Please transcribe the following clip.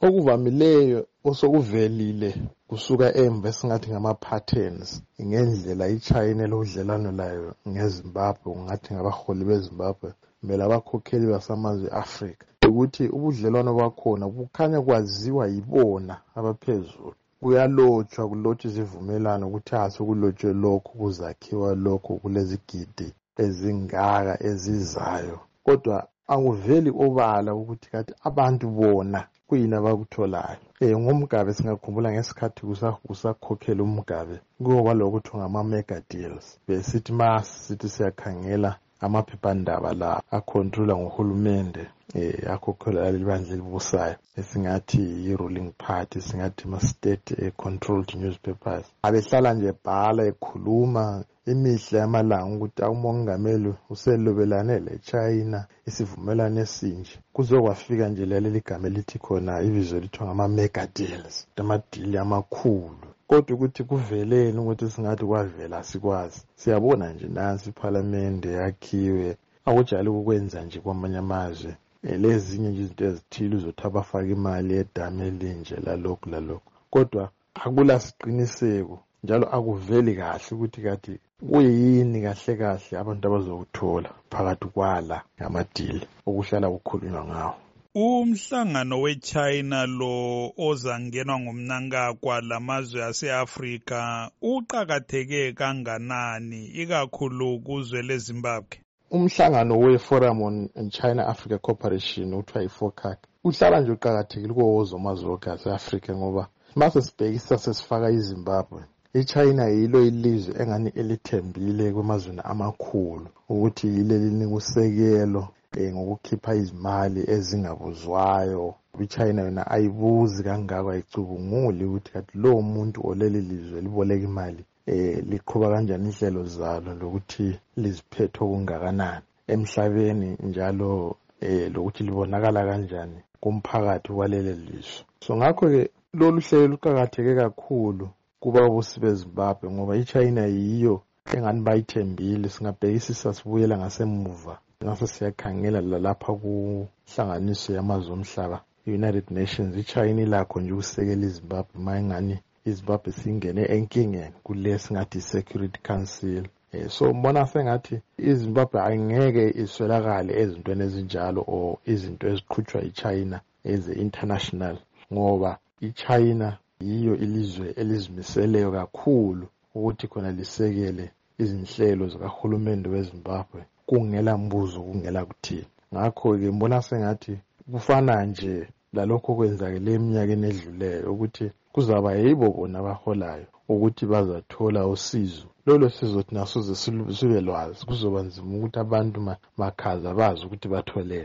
Okuvamileyo osokuvelile kusuka emva esingathi ngama-patterns ngendlela iChina elodlelano layo ngeZimbabwe ngathi ngabaholi beZimbabwe kumele abakhokheli basamazwe e-Afrika ukuthi ubudlelwano bakhona bukhanya kwaziwa yibona abaphezulu. Kuyalotshwa kulotshwa izivumelano ukuthi asekulotshwe lokhu kuzakhiwa lokhu kulezigidi ezingaka ezizayo, kodwa akuveli obala ukuthi kathi abantu bona kuyini abakutholayo. NgoMgabe singakhumbula ngesikhathi kusakhokhela uMgabe kuyoba lokuthi ngama-mega deals. Besithi sithi siyakhangela amaphephandaba la akhontrola ngohulumende akhokhela libandla elibusayo esingathi yi-ruling party, singathi ama-state controlled newspapers. Abehlala nje bhala ekhuluma imihla yamalanga ukuthi umongameli uselobelane leChina isivumelwano esinje. Kuzokwafika nje leli gama elithi khona ibizo lithiwa ngama-mega deals, amadili amakhulu. Kodwa ukuthi kuveleni ukuthi singathi kwavela sikwazi. Siyabona nje nansi iParliament yakhiwe, akujali ukwenza nje kwamanye amazwe. Lezinye nje izinto ezithile uzothi abafaka imali edame elinje lalokhu. Kodwa akula siqiniseko njalo akuveli kahle ukuthi kathi kuyini kahle abantu abazokuthola phakathi kwala ngamadili okuhlala kukhulunywa ngawo. Umhlangano weChina lo ozangenwa ngomnankakwa lamazwe ase-Afrika uqakatheke kanganani ikakhulu kuzwe leZimbabwe? Umhlangano we-Forum on China-Africa Cooperation uthiwa yi-FOCAC uhlala nje uqakathekile kuwo amazwe ase-Afrika ngoba mase sibhekisa sesifaka iZimbabwe. iChina yilo ilizwe engani elithembile kwamazweni amakhulu ukuthi yile linika usekelo ngokukhipha izimali ezingabuzwayo. iChina yona ayibuzi kangako, ayicubunguli ukuthi kathi lo muntu oleli lizwe liboleka imali liqhuba kanjani inhlelo zalo lokuthi liziphethe okungakanani emhlabeni njalo lokuthi libonakala kanjani kumphakathi waleli lizwe. So ngakho-ke lolu hlelo luqakatheke kakhulu kuba ubusi beZimbabwe ngoba iChina yiyo engani bayithembile. Singabhekisisa sibuyela ngasemuva ngase siyakhangela lalapha kuhlanganiso yamazwe omhlaba i-United Nations. iChina ilakho nje ukusekela iZimbabwe mayengani iZimbabwe singene enkingeni kule singathi Security Council. So mbona sengathi iZimbabwe ayingeke iswelakale ezintweni ezinjalo o izinto eziqhutshwa iChina eze-international ngoba iChina yiyo ilizwe elizimiseleyo kakhulu ukuthi khona lisekele izinhlelo zikahulumende weZimbabwe kungela mbuzo kungela kuthini. Ngakho-ke mbona sengathi kufana nje lalokho kwenzakele eminyakeni edluleyo ukuthi kuzaba yibo bona abaholayo ukuthi bazathola usizo. Lolo sizo thina soze sibe lwazi kuzoba nzima ukuthi abantu makhaza bazi ukuthi bathole